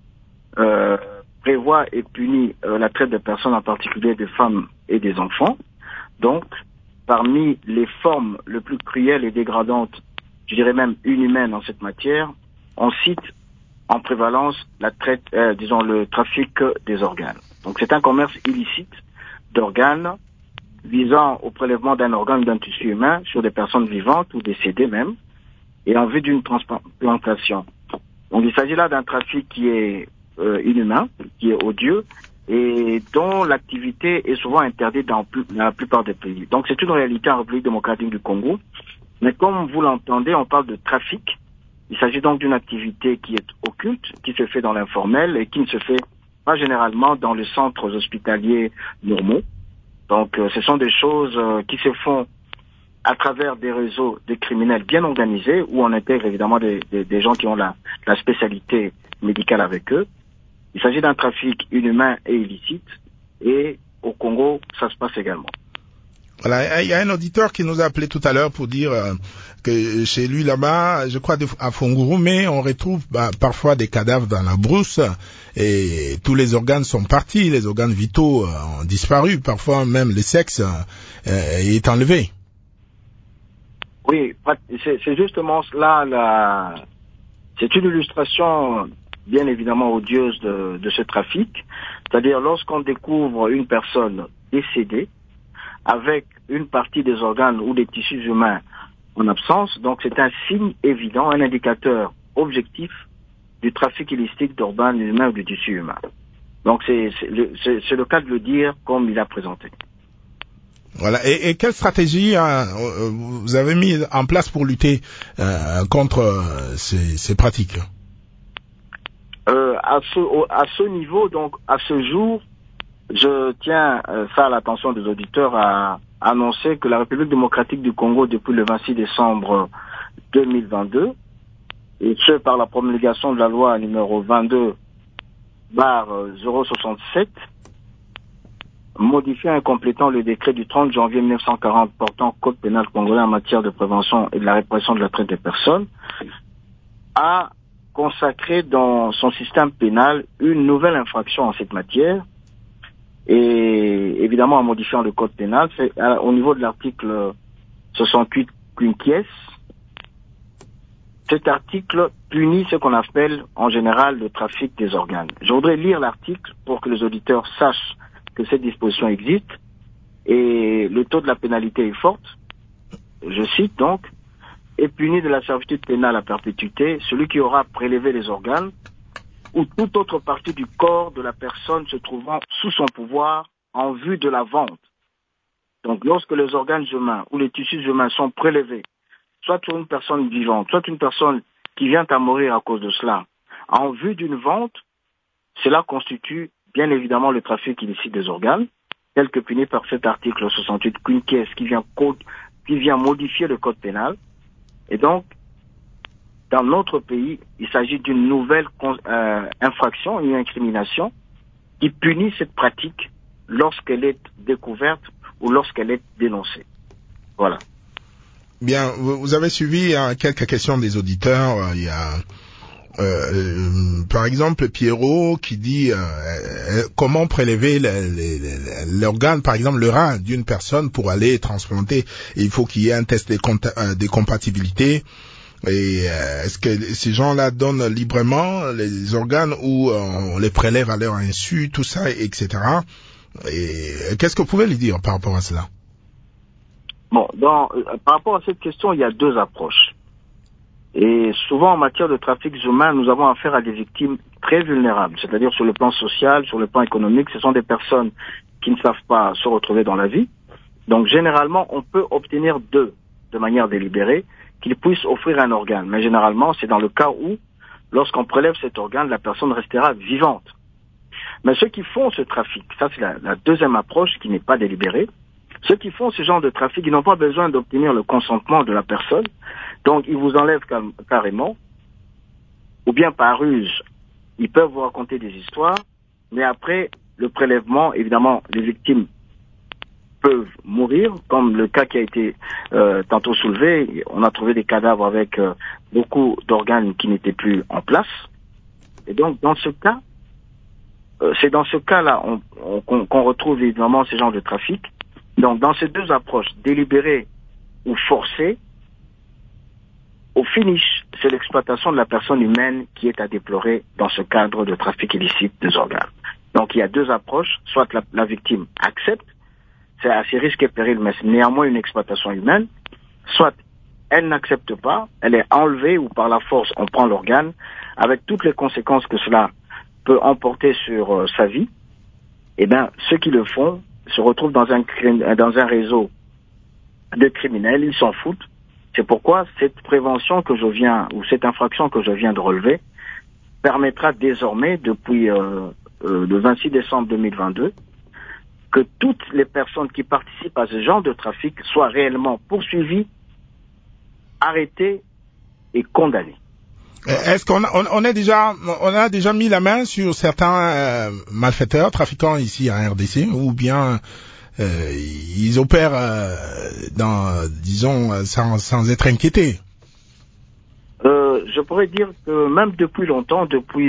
prévoit et punit la traite des personnes, en particulier des femmes et des enfants. Donc, parmi les formes les plus cruelles et dégradantes, je dirais même inhumaines en cette matière, on cite en prévalence la traite, le trafic des organes. Donc c'est un commerce illicite d'organes visant au prélèvement d'un organe d'un tissu humain sur des personnes vivantes ou décédées même, et en vue d'une transplantation. Donc il s'agit là d'un trafic qui est inhumain, qui est odieux, et dont l'activité est souvent interdite dans la plupart des pays. Donc c'est une réalité en République démocratique du Congo, mais comme vous l'entendez, on parle de trafic. Il s'agit donc d'une activité qui est occulte, qui se fait dans l'informel et qui ne se fait pas généralement dans les centres hospitaliers normaux. Donc ce sont des choses qui se font à travers des réseaux de criminels bien organisés, où on intègre évidemment des gens qui ont la spécialité médicale avec eux. Il s'agit d'un trafic inhumain et illicite, et au Congo, ça se passe également. Voilà, il y a un auditeur qui nous a appelé tout à l'heure pour dire que chez lui là-bas, je crois à Fongouroumé, on retrouve parfois des cadavres dans la brousse et tous les organes sont partis, les organes vitaux ont disparu, parfois même le sexe est enlevé. Oui, c'est justement cela, c'est une illustration bien évidemment odieuse de ce trafic, c'est-à-dire lorsqu'on découvre une personne décédée avec une partie des organes ou des tissus humains en absence, donc c'est un signe évident, un indicateur objectif du trafic illicite d'organes humains ou du tissu humain. Donc c'est le cas de le dire comme il a présenté. Voilà. Et quelle stratégie vous avez mis en place pour lutter contre ces pratiques? À ce niveau, donc à ce jour, je tiens ça à l'attention des auditeurs à annoncer que la République démocratique du Congo, depuis le 26 décembre 2022, et ce par la promulgation de la loi numéro 22/067, modifiant et complétant le décret du 30 janvier 1940 portant code pénal congolais en matière de prévention et de la répression de la traite des personnes, a consacré dans son système pénal une nouvelle infraction en cette matière, et évidemment en modifiant le code pénal, c'est au niveau de l'article 68 quinquies. Cet article punit ce qu'on appelle en général le trafic des organes. Je voudrais lire l'article pour que les auditeurs sachent que cette disposition existe, et le taux de la pénalité est forte. Je cite donc: est puni de la servitude pénale à perpétuité celui qui aura prélevé les organes ou toute autre partie du corps de la personne se trouvant sous son pouvoir en vue de la vente. Donc lorsque les organes humains ou les tissus humains sont prélevés, soit sur une personne vivante, soit une personne qui vient à mourir à cause de cela, en vue d'une vente, cela constitue bien évidemment le trafic illicite des organes, tel que puni par cet article 68 quinquies qui vient modifier le code pénal. Et donc, dans notre pays, il s'agit d'une nouvelle infraction, une incrimination, qui punit cette pratique lorsqu'elle est découverte ou lorsqu'elle est dénoncée. Voilà. Bien, vous avez suivi quelques questions des auditeurs. Il y a par exemple Pierrot qui dit comment prélever l'organe, par exemple le rein d'une personne pour aller transplanter. Il faut qu'il y ait un test des compatibilités. Et est-ce que ces gens-là donnent librement les organes ou on les prélève à leur insu, tout ça, etc. Et qu'est-ce que vous pouvez lui dire par rapport à cela? Bon, par rapport à cette question, il y a deux approches. Et souvent, en matière de trafic humain, nous avons affaire à des victimes très vulnérables, c'est-à-dire sur le plan social, sur le plan économique. Ce sont des personnes qui ne savent pas se retrouver dans la vie. Donc, généralement, on peut obtenir d'eux, de manière délibérée, qu'ils puissent offrir un organe. Mais généralement, c'est dans le cas où, lorsqu'on prélève cet organe, la personne restera vivante. Mais ceux qui font ce trafic, ça c'est la deuxième approche qui n'est pas délibérée. Ceux qui font ce genre de trafic, ils n'ont pas besoin d'obtenir le consentement de la personne. Donc, ils vous enlèvent carrément, ou bien par ruse, ils peuvent vous raconter des histoires, mais après le prélèvement, évidemment, les victimes peuvent mourir, comme le cas qui a été tantôt soulevé. On a trouvé des cadavres avec beaucoup d'organes qui n'étaient plus en place. Et donc, dans ce cas, c'est dans ce cas-là qu'on retrouve évidemment ces genres de trafic. Donc, dans ces deux approches, délibérée ou forcée, au finish, c'est l'exploitation de la personne humaine qui est à déplorer dans ce cadre de trafic illicite des organes. Donc, il y a deux approches. Soit la victime accepte, c'est à ses risques et périls, mais c'est néanmoins une exploitation humaine. Soit elle n'accepte pas, elle est enlevée ou par la force, on prend l'organe, avec toutes les conséquences que cela peut emporter sur sa vie. Eh bien, ceux qui le font se retrouvent dans un réseau de criminels, ils s'en foutent. C'est pourquoi cette prévention ou cette infraction que je viens de relever permettra désormais, depuis le 26 décembre 2022, que toutes les personnes qui participent à ce genre de trafic soient réellement poursuivies, arrêtées et condamnées. Est-ce qu'on a déjà mis la main sur certains malfaiteurs, trafiquants ici à RDC, ou bien ils opèrent sans être inquiétés? Je pourrais dire que même depuis longtemps, depuis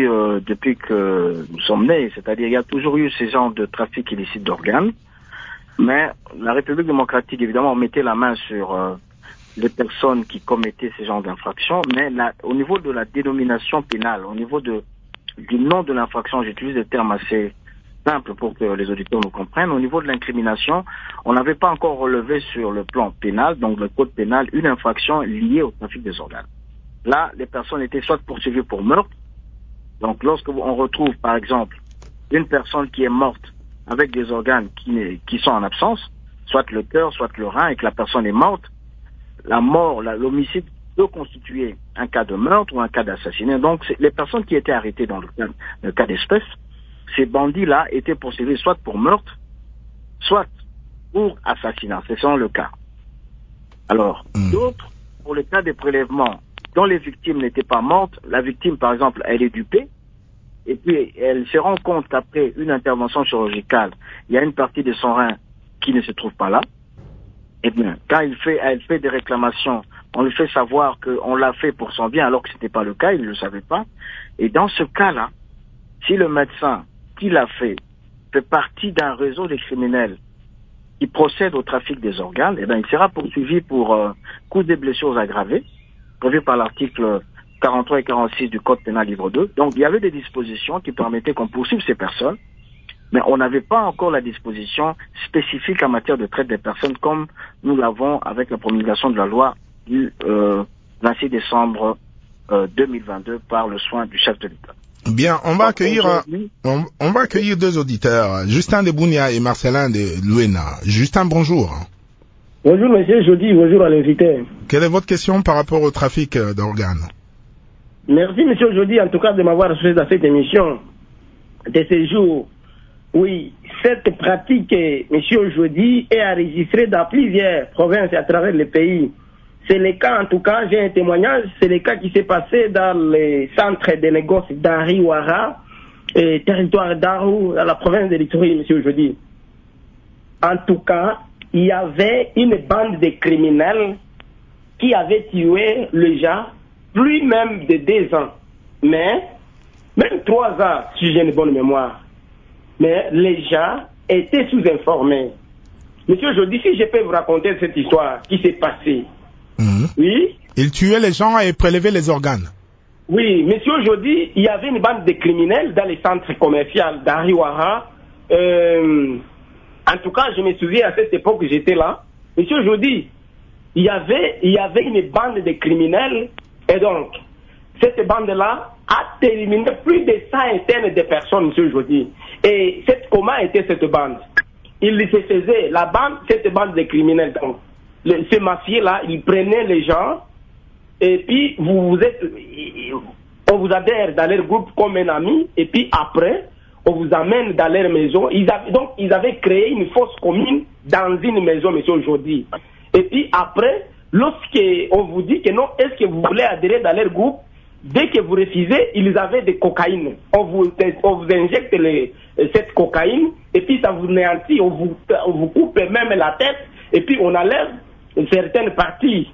que nous sommes nés, c'est-à-dire il y a toujours eu ces genres de trafic illicite d'organes, mais la République démocratique évidemment mettait la main sur les personnes qui commettaient ces genres d'infractions, mais au niveau de la dénomination pénale, au niveau du nom de l'infraction, j'utilise des termes assez simples pour que les auditeurs nous comprennent. Au niveau de l'incrimination, on n'avait pas encore relevé sur le plan pénal, donc le code pénal, une infraction liée au trafic des organes. Là, les personnes étaient soit poursuivies pour meurtre, donc lorsque on retrouve par exemple une personne qui est morte avec des organes qui sont en absence, soit le cœur, soit le rein, et que la personne est morte, l'homicide peut constituer un cas de meurtre ou un cas d'assassinat. Donc, les personnes qui étaient arrêtées dans le cas d'espèce, ces bandits-là étaient poursuivis soit pour meurtre, soit pour assassinat. C'est selon le cas. Alors, d'autres, pour le cas des prélèvements dont les victimes n'étaient pas mortes, la victime, par exemple, elle est dupée, et puis elle se rend compte qu'après une intervention chirurgicale, il y a une partie de son rein qui ne se trouve pas là. Eh bien, quand elle fait des réclamations, on lui fait savoir qu'on l'a fait pour son bien alors que ce n'était pas le cas, il ne le savait pas. Et dans ce cas-là, si le médecin qui l'a fait partie d'un réseau de criminels qui procède au trafic des organes, eh bien, il sera poursuivi pour cause des blessures aggravées, prévu par l'article 43 et 46 du Code pénal livre 2. Donc, il y avait des dispositions qui permettaient qu'on poursuive ces personnes, mais on n'avait pas encore la disposition spécifique en matière de traite des personnes comme nous l'avons avec la promulgation de la loi du 26 décembre 2022 par le soin du chef de l'État. Bien, on va accueillir deux auditeurs, Justin de Bounia et Marcelin de Luena. Justin, bonjour. Bonjour monsieur Jody, bonjour à l'invité. Quelle est votre question par rapport au trafic d'organes? Merci monsieur Jody en tout cas de m'avoir associé dans cette émission de ces jours. Oui, cette pratique, monsieur Jody, est enregistrée dans plusieurs provinces à travers le pays. C'est le cas, en tout cas, j'ai un témoignage, c'est le cas qui s'est passé dans les centres de négoce d'Ariwara, territoire d'Aru, dans la province de l'Ituri, monsieur Jody. En tout cas, il y avait une bande de criminels qui avait tué le gens, plus même de 2 ans, mais même 3 ans, si j'ai une bonne mémoire. Mais les gens étaient sous-informés. Monsieur Jody, si je peux vous raconter cette histoire qui s'est passée. Oui. Ils tuaient les gens et prélevaient les organes. Oui, monsieur Jody, il y avait une bande de criminels dans les centres commerciaux d'Ariwara. En tout cas, je me souviens à cette époque que j'étais là. Monsieur Jody, il y avait une bande de criminels et donc cette bande-là a terminé plus de 100 de personnes, monsieur Jody. Et comment était cette bande? Il se faisait, cette bande de criminels, donc, ces mafieux-là, ils prenaient les gens, et puis on vous adhère dans leur groupe comme un ami, et puis après, on vous amène dans leur maison. Ils avaient créé une fosse commune dans une maison, monsieur, aujourd'hui. Et puis après, lorsqu'on vous dit que non, est-ce que vous voulez adhérer dans leur groupe, dès que vous refusez, ils avaient des cocaïnes. On vous injecte cette cocaïne, et puis ça vous néantit, on vous coupe même la tête, et puis on enlève certaines parties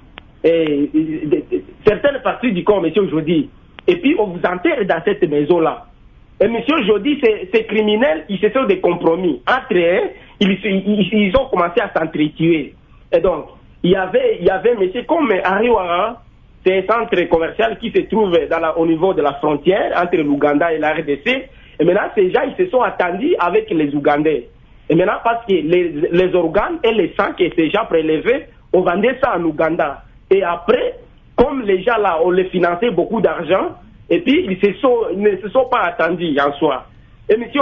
du corps, monsieur Jody. Et puis on vous enterre dans cette maison-là. Et monsieur Jody, ces criminels, ils se font des compromis. Entre eux, ils ont commencé à s'entretuer. Et donc, il y avait monsieur comme Ariwara, c'est un centre commercial qui se trouve au niveau de la frontière entre l'Ouganda et la RDC. Et maintenant, ces gens, ils se sont attendus avec les Ougandais. Et maintenant, parce que les organes et les sangs que ces gens prélevaient, on vendait ça en Ouganda. Et après, comme les gens là, on les finançait beaucoup d'argent, et puis ils ne se sont pas attendus en soi. Et monsieur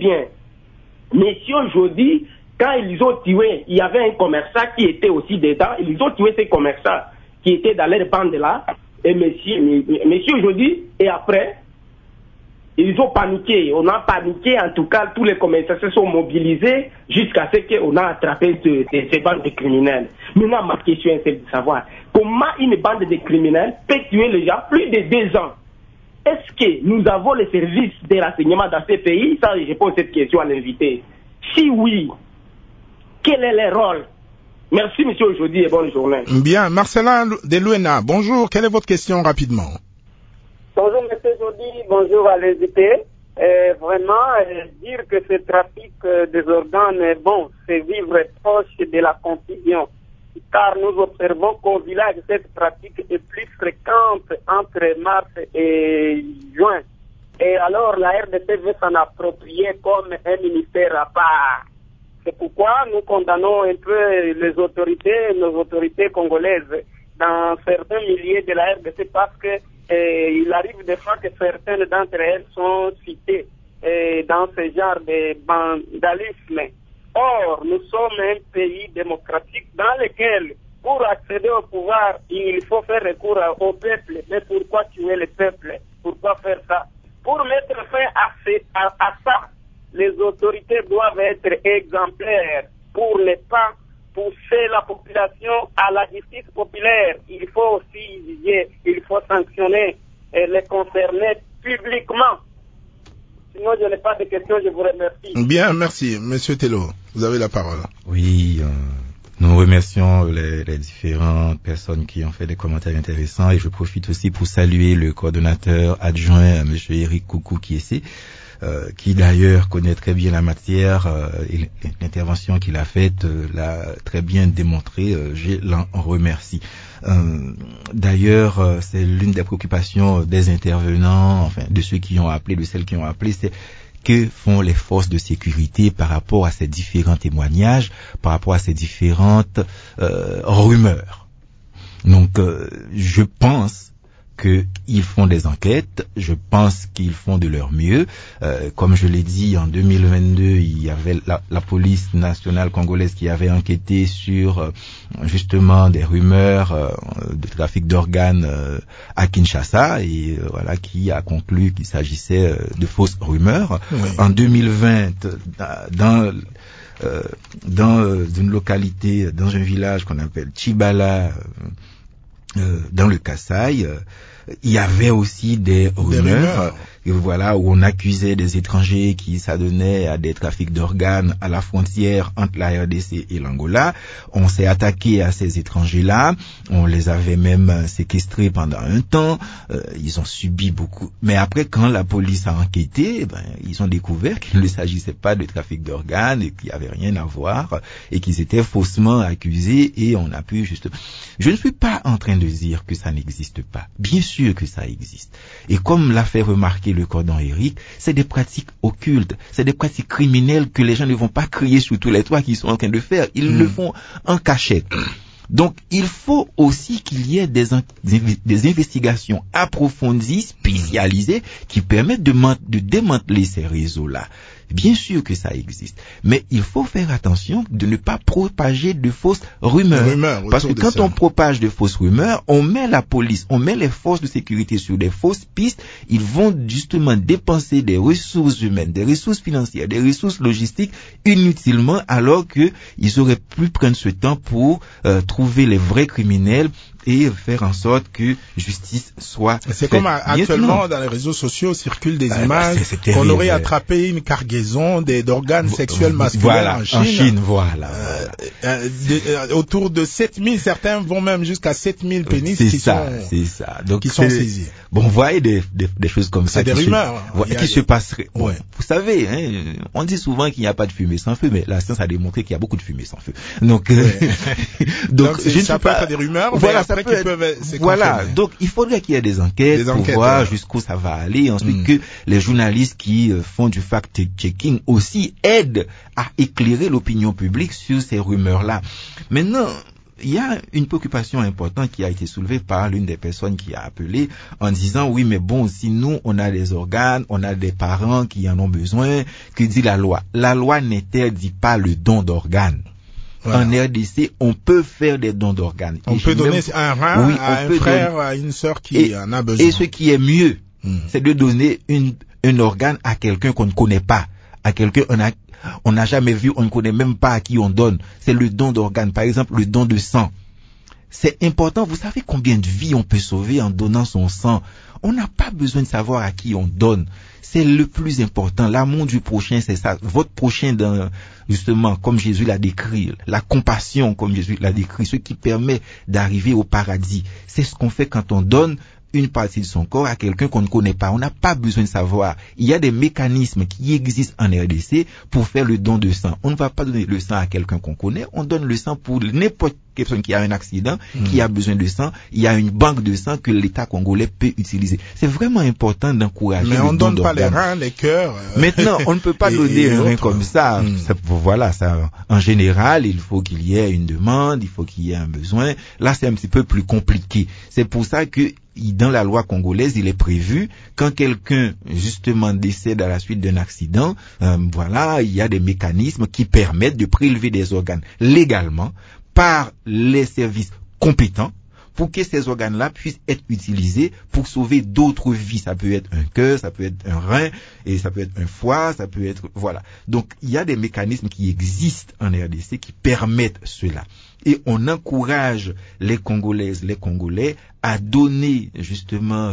Jody, quand ils ont tué, il y avait un commerçant qui était aussi dedans, ils ont tué ces commerçants qui étaient dans leur bande là, et monsieur Jody, et après, Ils ont paniqué. On a paniqué. En tout cas, tous les commerçants se sont mobilisés jusqu'à ce qu'on a attrapé ces bandes de criminels. Maintenant, ma question est de savoir comment une bande de criminels peut tuer les gens plus de 2 ans. Est-ce que nous avons les services de renseignement dans ces pays? Ça, je pose cette question à l'invité. Si oui, quel est leur rôle? Merci, monsieur Aujourd'hui, et bonne journée. Bien. Marcelin Delouena, bonjour. Quelle est votre question rapidement? Bonjour, monsieur Jody, bonjour à l'invité. Vraiment, dire que ce trafic des organes, bon, c'est vivre proche de la confusion. Car nous observons qu'au village, cette pratique est plus fréquente entre mars et juin. Et alors, la RDC veut s'en approprier comme un ministère à part. C'est pourquoi nous condamnons un peu nos autorités congolaises dans certains milieux de la RDC parce que il arrive des fois que certaines d'entre elles sont citées dans ce genre de vandalisme. Or, nous sommes un pays démocratique dans lequel, pour accéder au pouvoir, il faut faire recours au peuple. Mais pourquoi tuer le peuple? Pourquoi faire ça? Pour mettre fin à ça, les autorités doivent être exemplaires pour ne pas pousser la population à la justice populaire. Il faut aussi viser, il faut sanctionner les concernés publiquement. Sinon, je n'ai pas de questions, je vous remercie. Bien, merci. Monsieur Tello, vous avez la parole. Oui, nous remercions les différentes personnes qui ont fait des commentaires intéressants et je profite aussi pour saluer le coordonnateur adjoint, monsieur Eric Koukou Kiessé, qui d'ailleurs connaît très bien la matière et l'intervention qu'il a faite l'a très bien démontré. Je l'en remercie. D'ailleurs, c'est l'une des préoccupations des intervenants, enfin de ceux qui ont appelé, de celles qui ont appelé, c'est que font les forces de sécurité par rapport à ces différents témoignages, par rapport à ces différentes rumeurs. Donc, je pense qu'ils font des enquêtes, je pense qu'ils font de leur mieux. Comme je l'ai dit, en 2022, il y avait la police nationale congolaise qui avait enquêté sur justement des rumeurs de trafic d'organes à Kinshasa et voilà qui a conclu qu'il s'agissait de fausses rumeurs. Oui. En 2020, dans une localité, dans un village qu'on appelle Chibala, dans le Kasaï, il y avait aussi des rumeurs. Et voilà, où on accusait des étrangers qui s'adonnaient à des trafics d'organes à la frontière entre la RDC et l'Angola. On s'est attaqué à ces étrangers-là. On les avait même séquestrés pendant un temps. Ils ont subi beaucoup. Mais après, quand la police a enquêté, ils ont découvert qu'il ne s'agissait pas de trafic d'organes et qu'il n'y avait rien à voir et qu'ils étaient faussement accusés et on a pu juste... Je ne suis pas en train de dire que ça n'existe pas. Bien sûr que ça existe. Et comme l'a fait remarquer le cordon Eric, c'est des pratiques occultes, c'est des pratiques criminelles que les gens ne vont pas crier sur tous les toits qu'ils sont en train de faire, ils le font en cachette. Donc, il faut aussi qu'il y ait des investigations approfondies, spécialisées, qui permettent de démanteler ces réseaux-là. Bien sûr que ça existe, mais il faut faire attention de ne pas propager de fausses rumeurs. Parce que quand on propage de fausses rumeurs, on met la police, on met les forces de sécurité sur des fausses pistes, ils vont justement dépenser des ressources humaines, des ressources financières, des ressources logistiques inutilement, alors que ils auraient pu prendre ce temps pour trouver les vrais criminels et faire en sorte que justice soit faite. C'est comme actuellement dans les réseaux sociaux circulent des images qu'on aurait attrapé une cargaison d'organes sexuels masculins en Chine. Autour de 7000, certains vont même jusqu'à 7000 pénis qui sont saisis. Bon, vous voyez des choses comme ça. C'est des rumeurs. Qui se passeraient. Ouais. Vous savez, on dit souvent qu'il n'y a pas de fumée sans feu, mais la science a démontré qu'il y a beaucoup de fumée sans feu. Donc, ça peut être des rumeurs, voilà, ça peut être, voilà. Donc, il faudrait qu'il y ait des enquêtes pour voir jusqu'où ça va aller. Ensuite, que les journalistes qui font du fact-checking aussi aident à éclairer l'opinion publique sur ces rumeurs-là. Maintenant, il y a une préoccupation importante qui a été soulevée par l'une des personnes qui a appelé en disant oui mais bon si nous on a des organes, on a des parents qui en ont besoin, que dit la loi? La loi n'interdit pas le don d'organes. Voilà. En RDC, on peut faire des dons d'organes. On peut donner un rein à un frère, à une sœur qui en a besoin. Et ce qui est mieux, c'est de donner un organe à quelqu'un qu'on ne connaît pas, à quelqu'un on n'a jamais vu, on ne connaît même pas à qui on donne. C'est le don d'organes, par exemple le don de sang. C'est important, vous savez combien de vies on peut sauver en donnant son sang. On n'a pas besoin de savoir à qui on donne. C'est le plus important. L'amour du prochain, c'est ça. Votre prochain, justement, comme Jésus l'a décrit, la compassion, comme Jésus l'a décrit, ce qui permet d'arriver au paradis. C'est ce qu'on fait quand on donne une partie de son corps à quelqu'un qu'on ne connaît pas. On n'a pas besoin de savoir. Il y a des mécanismes qui existent en RDC pour faire le don de sang. On ne va pas donner le sang à quelqu'un qu'on connaît. On donne le sang pour n'importe quelle personne qui a un accident, qui a besoin de sang. Il y a une banque de sang que l'État congolais peut utiliser. C'est vraiment important d'encourager. Mais on ne donne pas les reins, les cœurs. Maintenant, on ne peut pas donner un rein comme ça. Voilà, ça. En général, il faut qu'il y ait une demande, il faut qu'il y ait un besoin. Là, c'est un petit peu plus compliqué. C'est pour ça que dans la loi congolaise, il est prévu quand quelqu'un justement décède à la suite d'un accident, il y a des mécanismes qui permettent de prélever des organes légalement par les services compétents pour que ces organes-là puissent être utilisés pour sauver d'autres vies. Ça peut être un cœur, ça peut être un rein, et ça peut être un foie, ça peut être... Voilà. Donc, il y a des mécanismes qui existent en RDC qui permettent cela. Et on encourage les Congolaises, les Congolais à donner justement,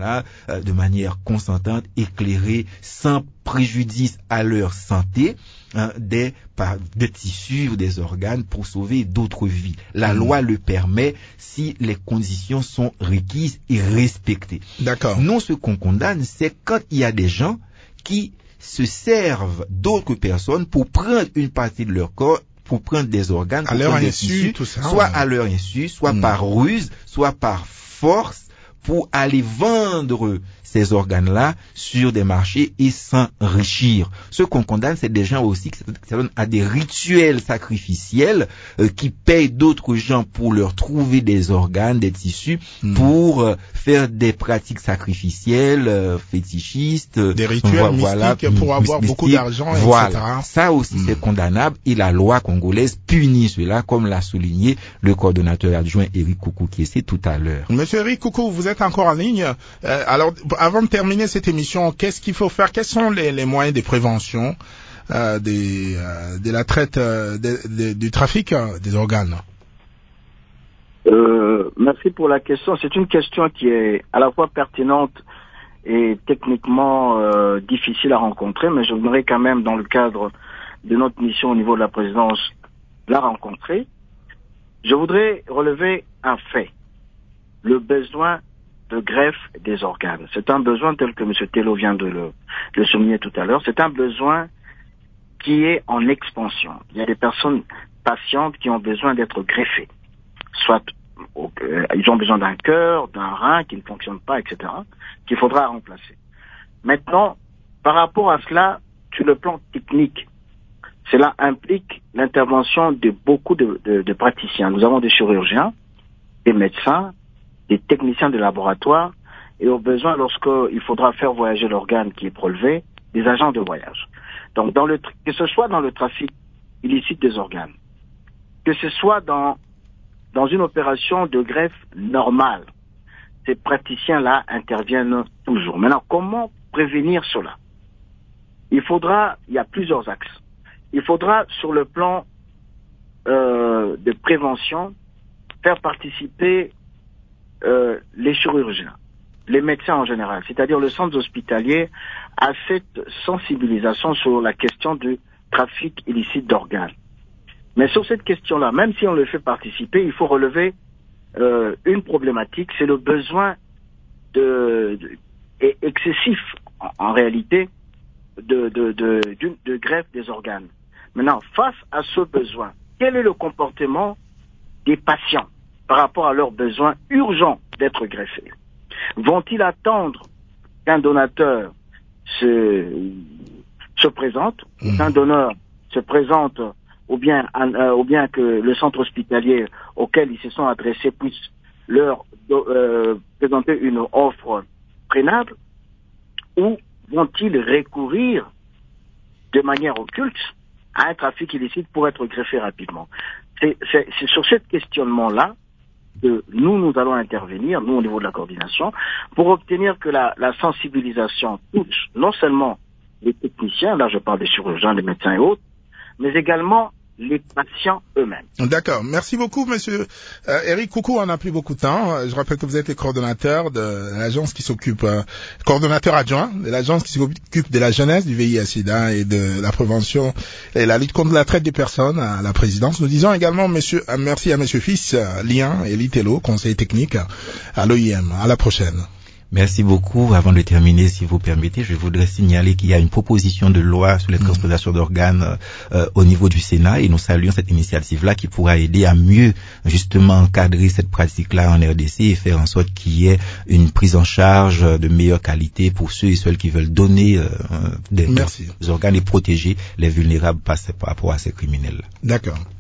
de manière consentante, éclairée, sans préjudice à leur santé, des tissus ou des organes pour sauver d'autres vies. La loi le permet si les conditions sont requises et respectées. D'accord. Nous, ce qu'on condamne, c'est quand il y a des gens qui se servent d'autres personnes pour prendre une partie de leur corps, pour prendre des organes, à leur insu, tout ça, soit à leur insu, soit par ruse, soit par force, pour aller vendre ces organes-là sur des marchés et s'enrichir. Ce qu'on condamne, c'est des gens aussi qui s'adonnent à des rituels sacrificiels qui payent d'autres gens pour leur trouver des organes, des tissus, pour faire des pratiques sacrificielles, fétichistes. Des rituels mystiques pour avoir beaucoup d'argent, etc. Ça aussi, c'est condamnable et la loi congolaise punit cela, comme l'a souligné le coordonnateur adjoint Eric Koukou qui est tout à l'heure. Monsieur Eric Koukou, vous êtes encore en ligne. Alors, avant de terminer cette émission, qu'est-ce qu'il faut faire? Quels sont les moyens de prévention de la traite du trafic des organes? Merci pour la question. C'est une question qui est à la fois pertinente et techniquement difficile à rencontrer, mais je voudrais quand même, dans le cadre de notre mission au niveau de la présidence, la rencontrer. Je voudrais relever un fait. Le besoin de greffe des organes. C'est un besoin tel que M. Tello vient de le souligner tout à l'heure. C'est un besoin qui est en expansion. Il y a des personnes patientes qui ont besoin d'être greffées. Soit ils ont besoin d'un cœur, d'un rein qui ne fonctionne pas, etc., qu'il faudra remplacer. Maintenant, par rapport à cela, sur le plan technique, cela implique l'intervention de beaucoup de praticiens. Nous avons des chirurgiens, des médecins, des techniciens de laboratoire et au besoin, lorsqu'il faudra faire voyager l'organe qui est prélevé, des agents de voyage. Donc, que ce soit dans le trafic illicite des organes, que ce soit dans une opération de greffe normale, ces praticiens-là interviennent toujours. Maintenant, comment prévenir cela? Il y a plusieurs axes. Il faudra, sur le plan de prévention, faire participer les chirurgiens, les médecins en général, c'est-à-dire le centre hospitalier, à cette sensibilisation sur la question du trafic illicite d'organes. Mais sur cette question-là, même si on le fait participer, il faut relever une problématique, c'est le besoin excessif, en réalité, de greffe des organes. Maintenant, face à ce besoin, quel est le comportement des patients par rapport à leurs besoins urgents d'être greffés? Vont-ils attendre qu'un donateur se présente, qu'un donneur se présente, ou bien que le centre hospitalier auquel ils se sont adressés puisse leur présenter une offre préalable, ou vont-ils recourir de manière occulte à un trafic illicite pour être greffé rapidement? C'est sur ce questionnement-là que nous allons intervenir, nous au niveau de la coordination, pour obtenir que la sensibilisation touche non seulement les techniciens, là je parle des chirurgiens, des médecins et autres, mais également les patients eux-mêmes. D'accord. Merci beaucoup, monsieur Eric Coucou. On n'a plus beaucoup de temps. Je rappelle que vous êtes le coordonnateur de l'agence qui s'occupe, coordonnateur adjoint de l'agence qui s'occupe de la jeunesse, du VIH/SIDA et de la prévention et la lutte contre la traite des personnes à la présidence. Nous disons également merci à monsieur Fils Lien et Litelo, conseiller technique à l'OIM. À la prochaine. Merci beaucoup. Avant de terminer, si vous permettez, je voudrais signaler qu'il y a une proposition de loi sur les transplantations d'organes au niveau du Sénat et nous saluons cette initiative-là qui pourra aider à mieux justement encadrer cette pratique-là en RDC et faire en sorte qu'il y ait une prise en charge de meilleure qualité pour ceux et celles qui veulent donner des organes et protéger les vulnérables par rapport à ces criminels. D'accord.